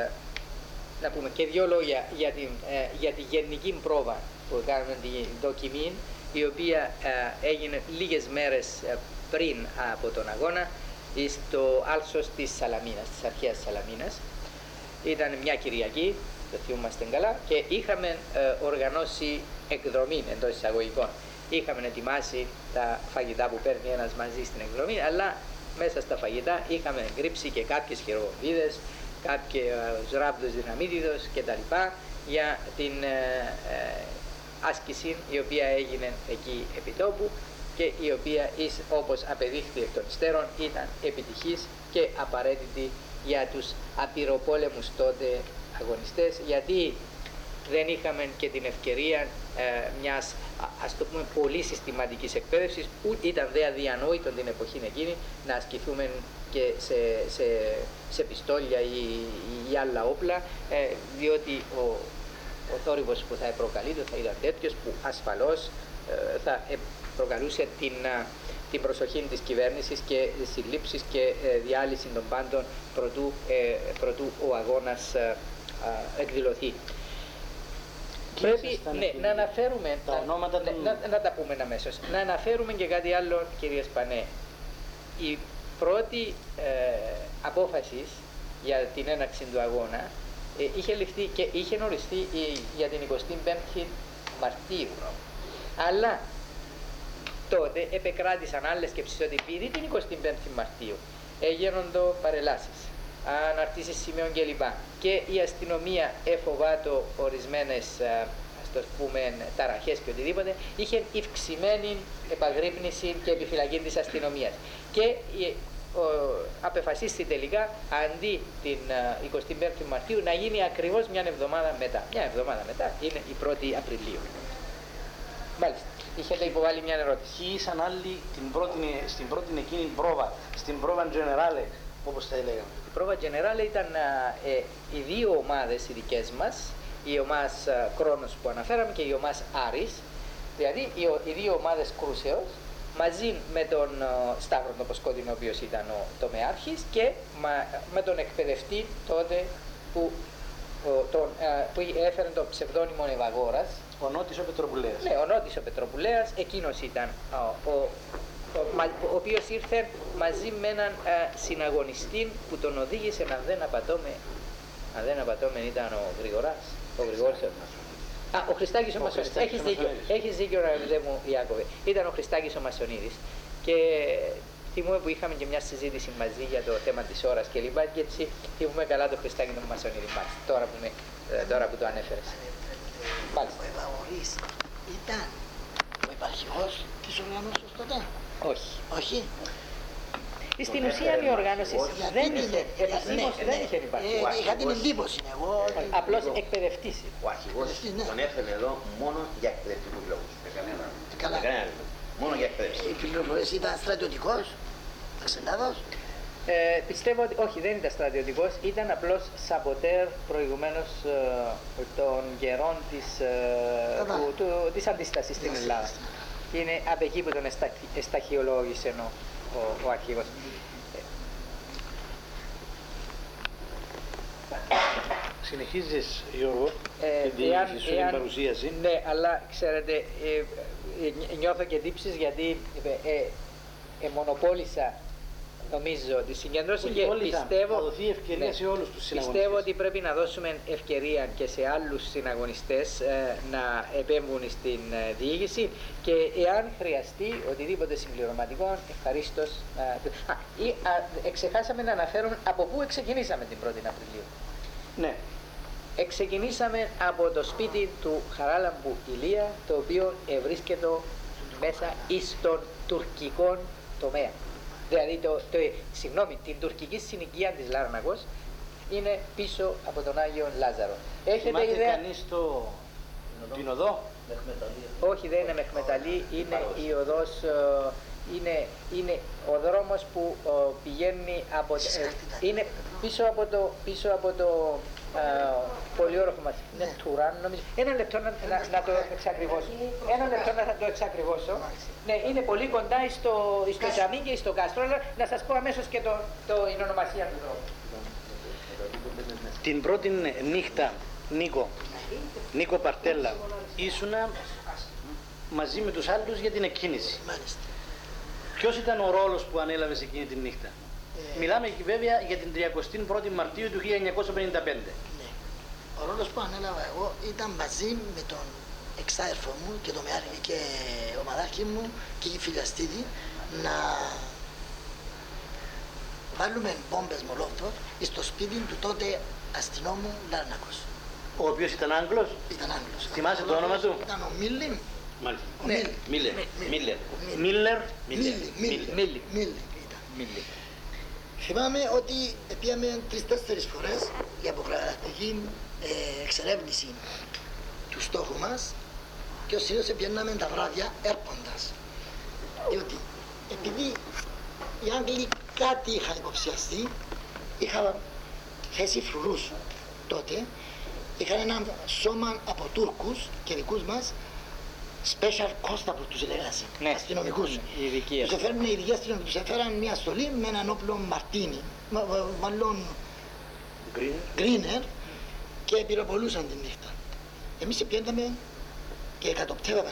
να πούμε και δύο λόγια για τη γενική πρόβα που κάνουμε τη δοκιμή, η οποία έγινε λίγες μέρες πριν από τον αγώνα στο άλσος της Σαλαμίνας, της αρχαίας Σαλαμίνας. Ήταν μια Κυριακή, το θυμόμαστε καλά, και είχαμε οργανώσει εκδρομή εντός εισαγωγικών. Είχαμε ετοιμάσει τα φαγητά που παίρνει ένας μαζί στην εκδρομή, αλλά μέσα στα φαγητά είχαμε κρύψει και κάποιες χειροβομβίδες, κάποιους ράβδους δυναμίτιδος κτλ. Για την άσκηση η οποία έγινε εκεί επί τόπου και η οποία, όπως απεδείχθη εκ των υστέρων, ήταν επιτυχής και απαραίτητη για τους απειροπόλεμους τότε αγωνιστές, γιατί δεν είχαμε και την ευκαιρία μιας, ας το πούμε, πολύ συστηματικής εκπαίδευσης, ούτε ήταν δε αδιανόητο την εποχή εκείνη να ασκηθούμε και σε πιστόλια ή άλλα όπλα, διότι ο θόρυβος που θα προκαλείται θα ήταν τέτοιος που ασφαλώς θα προκαλούσε την προσοχή της κυβέρνησης και συλλήψεις και διάλυση των πάντων προτού ο αγώνας εκδηλωθεί. Πρέπει να αναφέρουμε, να τα πούμε αμέσως, να αναφέρουμε και κάτι άλλο, κύριε Σπανέ. Η πρώτη απόφαση για την έναρξη του αγώνα είχε ληφθεί και είχε οριστεί για την 25η Μαρτίου. Αλλά τότε επεκράτησαν άλλες σκέψεις ότι επειδή την 25η Μαρτίου έγιναν παρελάσεις, αναρτήσεις σημείων κλπ. Και η αστυνομία εφοβάτω ορισμένες, ας το πούμε, ταραχές και οτιδήποτε, είχε ευξημένη επαγρύπνηση και επιφυλακή της αστυνομίας. Και απεφασίστη τελικά αντί την 25η Μαρτίου να γίνει ακριβώς μια εβδομάδα μετά. Μια εβδομάδα μετά είναι η 1η Απριλίου. Μάλιστα. Είχατε υποβάλει μια ερώτηση. Ποιοι ήσαν άλλοι στην πρώτη εκείνη πρόβα, στην πρόβα Generale, όπως τα έλεγαμε. Η πρόβα Generale ήταν οι δύο ομάδες οι δικές μας, η ομάδα Κρόνος που αναφέραμε και η ομάδα Άρης, δηλαδή οι δύο ομάδες κρούσεως, μαζί με τον Σταύρο τον Ποσκότινο, ο οποίος ήταν ο τομεάρχης, και με τον εκπαιδευτή τότε που έφερε το ψευδόνυμο Ευαγόρας. Ο Νότης ο Πετροπουλέας. Ναι, ο Νότης ο Πετροπουλέας, εκείνος ήταν ο οποίος ήρθε μαζί με έναν συναγωνιστή που τον οδήγησε, αν δεν απατώμε ήταν ο Γρηγοράς, ο Γρηγόρης. Ο Χριστάκης ο Μασονίδης. Έχεις δίκιο, αγαπητέ μου Ιάκωβε. Ήταν ο Χριστάκης ο Μασονίδης. Και θυμούμαι που είχαμε και μια συζήτηση μαζί για το θέμα της ώρας και λοιπά, και έτσι θυμούμαι καλά το Χριστάκη τον Μασονίδη. Τώρα που το ανέφερες. Ο Ευαγορής ήταν ο υπαρχηγός της οργανώσεως τότε? Όχι. Όχι. Στην ουσία η οργάνωση δεν είχε, επισήμως δεν είχε υπάρξει. Είχα την εντύπωση εγώ. Απλώς εκπαιδευτής. Ο αρχηγός Ναι. τον έφερε εδώ μόνο για εκπαιδευτικούς λόγους. Καλά. Μόνο για εκπαιδευτικούς. Οι πληροφορίες ήταν στρατιωτικός της Ελλάδος. Πιστεύω ότι όχι, δεν ήταν στρατιωτικός, ήταν απλώς σαμποτέρ προηγουμένως των καιρών της αντίστασης στην Ελλάδα. Είναι από εκεί που τον εσταχυολόγησε ο αρχηγός. Συνεχίζεις, Γιώργο, την διοίκηση σου, την παρουσίαση. Ναι, αλλά ξέρετε, νιώθω και τύψεις γιατί μονοπόλησα, νομίζω, τη συγκέντρωση και πιστεύω, θα δοθεί ευκαιρία σε όλους τους συναγωνιστές. πιστεύω ότι πρέπει να δώσουμε ευκαιρία και σε άλλους συναγωνιστές να επέμβουν στην διοίκηση και εάν χρειαστεί οτιδήποτε συμπληρωματικό, ευχαρίστως. Εξεχάσαμε να αναφέρουμε από πού ξεκινήσαμε την 1η Απριλίου. Ναι. Ξεκινήσαμε από το σπίτι του Χαράλαμπου Ηλία, το οποίο βρίσκεται μέσα στον τουρκικό τομέα. Δηλαδή, την τουρκική συνοικία της Λάρνακος είναι πίσω από τον Άγιο Λάζαρο. Έχετε Θυμάται ιδέα? κανείς την οδό? Όχι, δεν είναι Μεχμεταλή, είναι η οδός, είναι ο δρόμος που πηγαίνει από... είναι πίσω από το πολυόροφο μας. Είναι Τουράν, νομίζω. Ένα λεπτό να το εξακριβώσω. Να το εξακριβώσω. Ναι, είναι πολύ κοντά στο τζαμί και στο κάστρο, αλλά να σας πω αμέσως και την ονομασία του δρόμου. Την πρώτη νύχτα, Νίκο Παρτέλα, ήσουνα μαζί με τους άλλους για την εκκίνηση. Μάλιστα. Ποιος ήταν ο ρόλος που ανέλαβες εκείνη τη νύχτα? Μιλάμε βέβαια για την 31η Μαρτίου του 1955. Ναι. Ο ρόλος που ανέλαβα εγώ ήταν μαζί με τον εξάδερφο μου και το και ομαδάρχη μου και η Φιλιαστίδη να βάλουμε μπόμπες Μολότοφ στο σπίτι του τότε αστυνόμου Λάρνακος. Ο οποίος ήταν Άγγλος. Ήταν Άγγλος. Θυμάσαι το όνομα του? Ήταν ο Μίλιν. Μάλιστα. Ναι. Μίλλερ. Μίλι. Θυμάμαι ότι πήγαμε 3-4 φορές για αποκρατική εξερεύνηση του στόχου μας και ως συνήθως πιέναμε τα βράδια έρποντας. Διότι επειδή οι Άγγλοι κάτι είχαν υποψιαστεί, είχαν θέσει φρουρούς τότε, είχαν ένα σώμα από Τούρκους και δικούς μας, special constable τους λέγανε, ναι, αστυνομικούς. Ειδικοί. Τους έφεραν οι ειδικοί αστυνομικοί, τους έφεραν μια στολή με έναν όπλο μαρτίνι, μάλλον γκρίνερ και πυροβολούσαν τη νύχτα. Εμείς πιένταμε και κατοπτεύαμε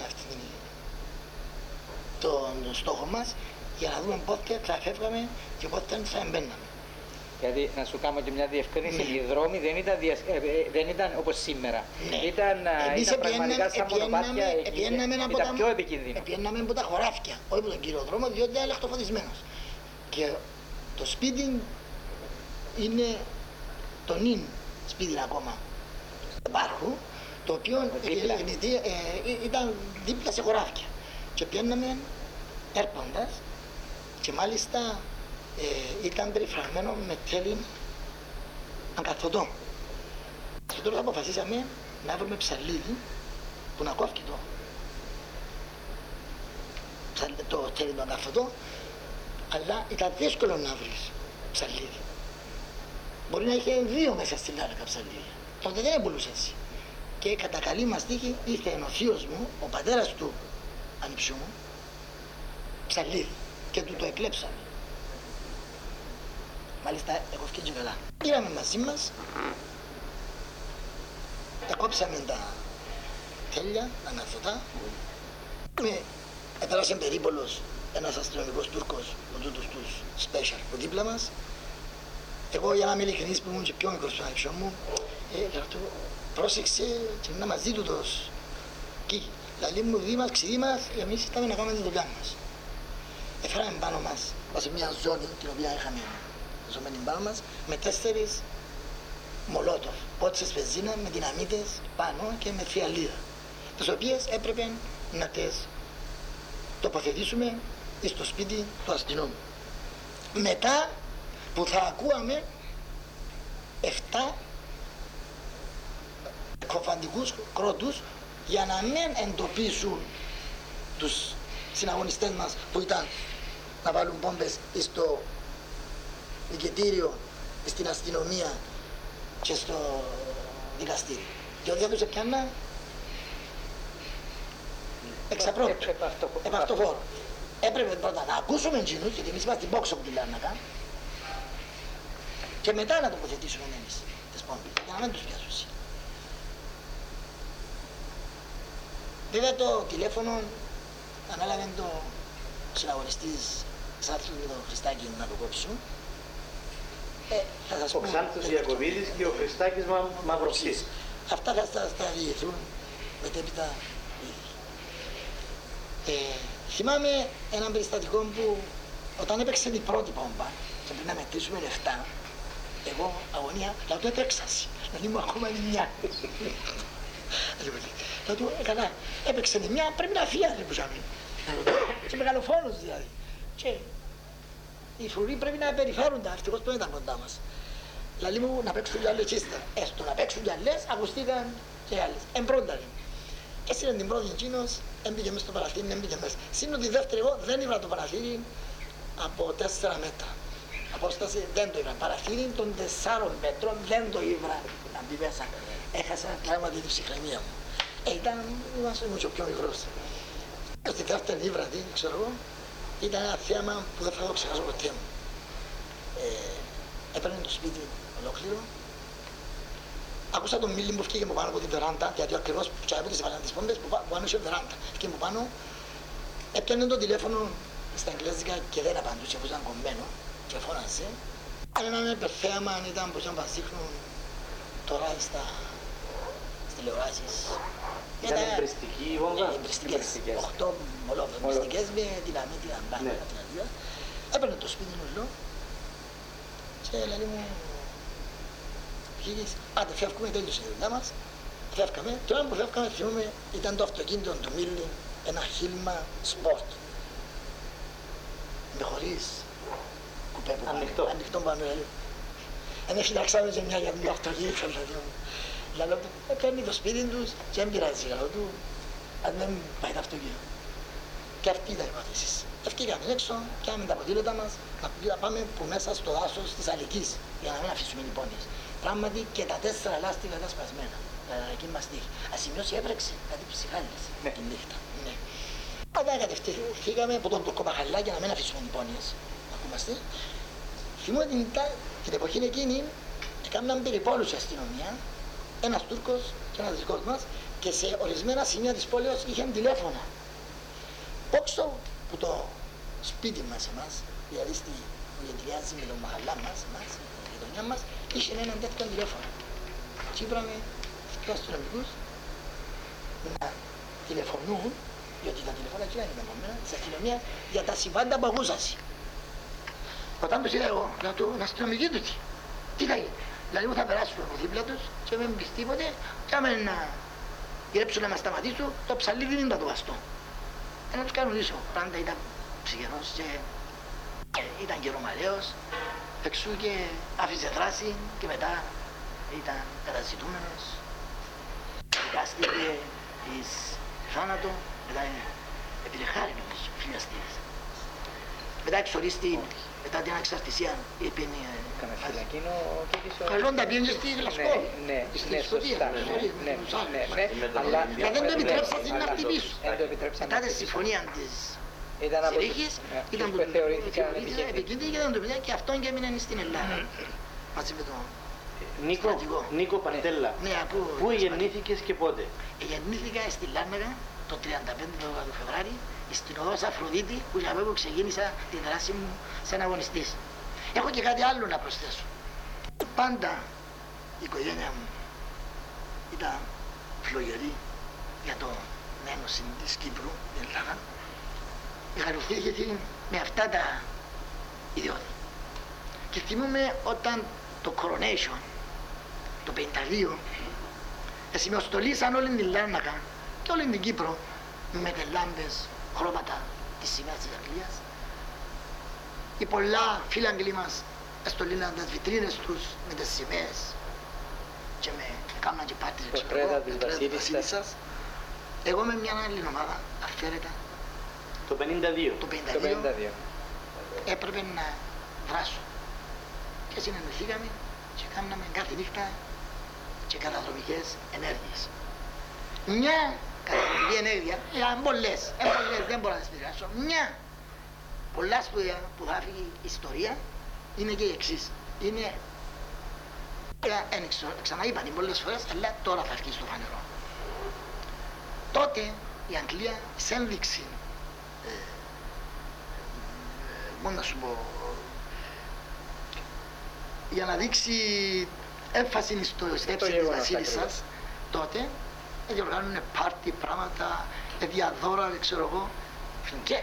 τον στόχο μας για να δούμε πότε θα φεύγαμε και πότε θα εμπαίναμε. Γιατί να σου κάνω και μια διευκρίνηση, Ναι. οι δρόμοι δεν ήταν όπως σήμερα. Ναι. Ήταν πραγματικά σαν μονοπάτια, ήταν πιο επικίνδυνο. Επιέναμε από τα χωράφια, όχι από τον κύριο δρόμο, διότι ήταν λαχτοφωτισμένος. Και το σπίτι είναι το νυν σπίτι ακόμα Πάρχου, το οποίο ήταν δίπλα σε χωράφια. Και πιέναμε έρποντας και μάλιστα ήταν περιφραγμένο με τέλη αγκαθωτό. Και τώρα αποφασίσαμε να βρούμε ψαλίδι που να κόφει το τέλη του αγκαθωτό, αλλά ήταν δύσκολο να βρεις ψαλίδι. Μπορεί να είχε 2 μέσα στη Λάρνακα ψαλίδια. Τότε δεν έπουλούσε έτσι. Και κατά καλή μας τύχη ήρθε ο θείος μου, ο πατέρας του ανιψιού μου, ψαλίδι και του το εκλέψαμε. Μάλιστα, εγώ φτιάξω καλά. Πήραμε μαζί μας, τα κόψαμε τα τέλεια, τα αναθωτά. Επέρασε περίπολος ένας αστυνομικός Τούρκος, ο τούτος τους special, που δίπλα μας. Εγώ, για να είμαι ειλικρινής, που ήμουν και πιο μικρός στον ανιψιό μου, πρόσεξε και να μας δει τούτος. Και λαλή μου, δει μας, ξηδί μας, εμείς ήρθαμε να κάνουμε τη δουλειά μας. Έφεραμε πάνω μας, σε μια ζώνη την οποία είχαμε ζωμένη πάνω μας, με 4 μολότοφ, πότσες πεζίνα με δυναμίτες πάνω και με φιαλίδα, τις οποίες έπρεπε να τις τοποθετήσουμε στο σπίτι του αστυνόμου. Μετά που θα ακούαμε 7 εκοφαντικούς κρότους για να μην εντοπίσουν τους συναγωνιστές μας που ήταν να βάλουν πόμπες στο δικαιτήριο, στην αστυνομία και στο δικαστήριο. Διότι δεν τους έπιανα εξαπρόπτου, επαυτοφόρο. Έπρεπε πρώτα να ακούσουμε εκείνους, γιατί εμείς είμαστε στην πόξο που τη Λάρνακα, και μετά να τοποθετήσουμε εμείς τις πόμπες, για να μην τους πιάσουν. Βέβαια το τηλέφωνο ανάλαβε το συναγωνιστής Ξάνθου με τον Χριστάκη να το κόψουν. Ο Ξάνθος Ιακωβίδης και ο Χριστάκης Μαυροψής. Αυτά θα διηγηθούν μετέπειτα. Θυμάμαι έναν περιστατικό που όταν έπαιξε την πρώτη πόμπα και πριν να μετρήσουμε 7, εγώ αγωνία, να το έτρεξας, να μου ακόμα είναι μια. Να του καλά, έπαιξε τη μια, πρέπει να φύγει που ζάμε. Και μεγαλοφόνος δηλαδή. Και οι φρουροί πρέπει να περιφέρουν, ευτυχώς που δεν ήταν κοντά μας. Λαλή μου να παίξουν κι άλλες ύστερα. Έστω να παίξουν κι άλλες, ακουστήκαν και άλλες. Εμπρόνταρε. Έσυρε την πρώτη εκείνος, έμπηκε μέσα στο παραθύρι, έμπηκε μέσα. Σύνο τη δεύτερη εγώ δεν ήβρα το παραθύρι από 4 μέτρα. Απόσταση δεν το ήβρα. Παραθύρι των 4 μέτρων δεν το ήβρα να μπει μέσα. Έχασα πράγματι την ψυχραιμία μου. Ήμουν και ο πιο μικρός. Στη δεύτερη ήβρα, ξέρω εγώ, ήταν ένα θέαμα που δεν θα το ξεχάσω ποτέ μου. Έπαιρνε το σπίτι ολόκληρο. Άκουσα τον Μίλη που βγήκε μου πάνω από την βεράντα, γιατί ακριβώς που τσάβητες έβαλαν τις πόμπες που πάνω είχε βεράντα. Βγήκε μου πάνω, έπιανε το τηλέφωνο στα αγγλέζικα και δεν απαντούσε, που ήταν κομμένο και φώνασε. Αν έναν υπερθέαμα ήταν που είχαν δείχνουν τώρα στις τηλεοράσεις. Ήταν εμπριστική η βόμβα. Εμπριστικές, 8 εμπριστικές με δυναμίτη αμπάνα. Έπαιρνε το σπίτι μου και λέει μου, βγήκες, άντε φεύγουμε, τέλειωσε η δουλειά μας, φεύγαμε. Τώρα που φεύγαμε θυμούμε ήταν το αυτοκίνητο του Μίλη, ένα Χίλμα Sport. Με χωρίς κουπέ που πάνω, ανοιχτό πάνω. Ένα φυλαξάμε και μια για το αυτοκίνητο. Λαλό του, παίρνει το σπίτι τους και δεν πειράζει λαλό του, αν δεν πάει το αυτοκίνητο. Και αυτή ήταν η υπόθεση. Ευκήκαμε έξω, κάναμε τα ποτήλωτα μας, να πάμε που μέσα στο δάσος της Αλικής, για να μην αφήσουμε υπόνοιες. Πράγματι και τα 4 λάστιχα ήταν σπασμένα, εκεί μας τύχη. Ασημειώσει έπρεξε, κάτι ψυχάλισε τη νύχτα. Ναι. Πάντα κατευθυνθήκαμε από τον Τουρκομαχαλά για να μην αφήσουμε υπόνοιες. Ακούμαστε. Θυμούμαι την εποχή εκείνη, έκαναν περιπόλους η αστυνομία, ένας Τούρκος και ένας δικός μας, και σε ορισμένα σημεία της πόλεως είχαν τηλέφωνα. Πόξο που το σπίτι μας εμάς, δηλαδή που γεντριάζει με τον μαχαλά μας, τη γειτονιά μας, είχε έναν τέτοιο τηλέφωνο. Και είπαμε στους αστυνομικούς να τηλεφωνούν, διότι τα τηλεφώνα εκεί είναι δεδομένα, της αστυνομίας για τα συμβάντα που ακούσασαι. Όταν τους είδα εγώ, να του αστυνομικοί του τι θα γίνει. Δηλαδή μου θα περάσουμε από δίπλα τους και μην πεις τίποτε, και άμα να γυρέψουν να μας σταματήσουν, το ψαλίδι δεν θα το βαστώ. Να τους κάνουν ίσο. Πάντα ήταν ψυχερός και ήταν και ρωμαλαίος, εξού και άφησε δράση και μετά ήταν καταζητούμενος. Δικάστηκε εις θάνατο, μετά επιλεχάρη όμως, φιλιαστήρες. Μετά εξορίστη, μετά την ανεξαρτησία, πήγαινε... Καναφυλακίνο και της Καλόν τα πήγαινε στη Γλασκό. Ναι, σωστά. Αλλά δεν το επιτρέψαν να χτυπήσουν. Μετά τη συμφωνία της Συρίκης, ήταν που θεωρήθηκαν επικίνδυνη και δεν το επιτρέψαν και αυτόν και έμειναν στην Ελλάδα. Μαζί με τον Νίκο Παντέλα, πού γεννήθηκες και πότε? Γεννήθηκα στη Λάρνακα το 35 του Φεβράρι, στην οδός Αφροδίτη, που για που ξεκίνησα τη δράση μου σαν αγωνιστής. Έχω και κάτι άλλο να προσθέσω. Πάντα η οικογένεια μου ήταν φλογερή για το ένωση της Κύπρου, την Ελλάδα. Ικανοποιήθηκε με αυτά τα ιδιότητα. Και θυμούμαι όταν το Coronation, το 52, σημειοστολίσαν όλη την Λάρνακα και όλη την Κύπρο με τελάμπες, χρώματα της σημαίας της Αγγλίας. Οι πολλά φίλοι Αγγλοί μας έστωλήναν τις βιτρίνες τους με τις σημαίες και με κάμναν και πάρτις Το πρέδα της Βασίλισσας. Εγώ με μια άλλη ομάδα, αυθαίρετα, Το 52. το Το 52, 52. έπρεπε να δράσω. Και συνεννοηθήκαμε και κάναμε κάθε νύχτα και καταδρομικές ενέργειες. Μια καταδρομική ενέργεια, πολλές, δεν μπορώ να τις περιγράψω. Μια πολλά σπουδαία που θα φύγει η ιστορία είναι και η εξής. Είναι, ξαναείπαν πολλές φορές, αλλά τώρα θα βγει στο φανερό. Τότε η Αγγλία σε ένδειξη, μόνο να σου πω, για να δείξει έμφαση στο στέψη της βασίλισσας, τότε διοργάνωνε πάρτι, πράγματα, διαδώρα, δεν ξέρω εγώ. Και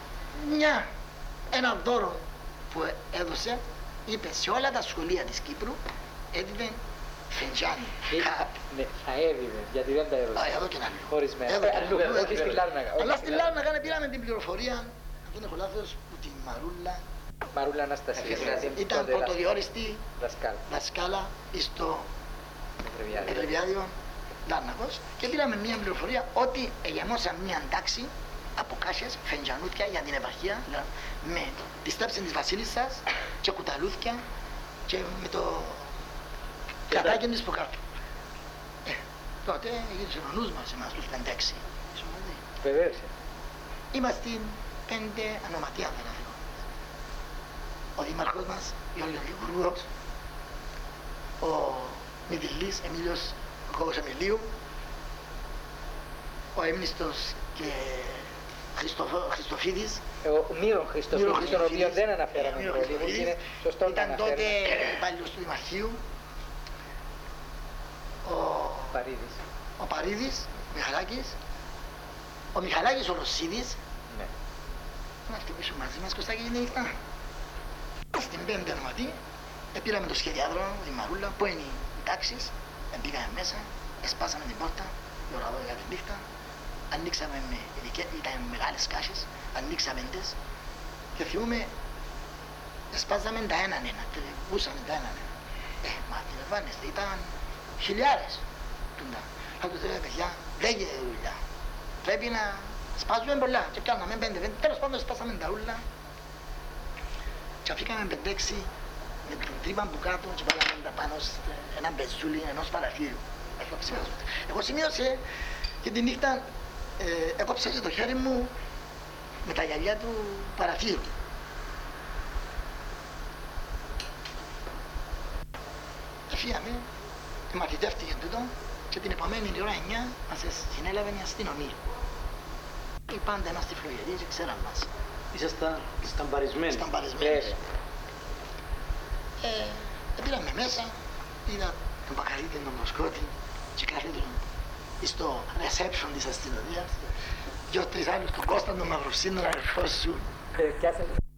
ένα δώρο που έδωσε, είπε σε όλα τα σχολεία της Κύπρου, έδινε φεντζάνι, καπ. Ναι, θα έδινε, γιατί δεν τα έδωσε. Εδώ και ένα λίγο. Χωρισμένα. Εδώ και ένα λίγο. Όχι στη Λάρνακα. Αλλά στη Λάρνακα πήραμε την πληροφορία, αν δεν έχω λάθος, που την Μαρούλα Μαρούλα Αναστασία. ήταν πρωτοδιόριστη Δασκάλ. δασκάλα στο Ευρεβιάδη. Ευρεβιάδιο Λάρνακος και πήραμε μια πληροφορία ότι εγεμώσαν μια τάξη από κάσες, φεντζανούθια για την επαρχία με τη στέψη της βασίλισσας και κουταλούθια και με το κατάκι της προκάτω. Τότε έγινε ο νους μας εμάς τους 5-6. Βεβαίως. Είμαστε 5 ανοματία δεν αφήνω. Ο δήμαρχος μας, Γιώργος Λιγουργός, ο Μητυλής Εμίλιος Κόβος Εμιλίου, ο έμνηστος και Χριστοφίδης. Ο Μύρον Χριστοφίδης, τον οποίο δεν αναφέραμε προηγούμενος, είναι σωστό να ήταν τότε αναφέρουμε. υπάλληλος του Δημαρχείου. Παρίδης. Ο Παρίδης, ο Μιχαλάκης, ο Μιχαλάκης ο Ρωσίδης. Ναι. Να χτυπήσουμε μαζί μας Κωστάκη είναι νύχτα. Στην 5η Ανοματή πήραμε το σχεδιάδρο, τη Μαρούλα, που είναι οι τάξεις, μπήκαμε μέσα, εσπάσαμε την πόρτα, η ώρα 12 τη νύχτα, ανοίξαμε ήταν μεγάλες κάσες, ανοίξαμε τες και θυμούμε, εσπάζαμε τα έναν ένα, τρεβούσαμε τα έναν ένα. Μα αντιλαμβάνεστε, ήταν χιλιάδες. Θα τους λέω, παιδιά, δεν γίνεται δουλειά. Πρέπει να σπάζουμε πολλά και κάναμε 5, τέλος πάντων σπάσαμε τα ούλα και αφήκαμε 5-6 με την τρύπα που κάτω και βάλαμε τα πάνω σε ένα μπεζούλι ενός παραθύρου. Εγώ σημείωσα και τη νύχτα έκοψα και το χέρι μου με τα γυαλιά του παραθύρου. Φύγαμε, μαθητεύτηκε τούτο και την επομένη ώρα 9 μας συνέλαβε η αστυνομία. Οι πάντα είμαστε φλογεροί και ξέραν μας. Ήσασταν σταμπαρισμένοι. Σταμπαρισμένοι. Πήραμε μέσα, είδα τον Πακαρίτη, τον Μοσκότη και κάθεται στο reception της αστυνομίας. 2-3 άλλους, τον Κώστα, τον Μαυροσύνο, αδερφός σου.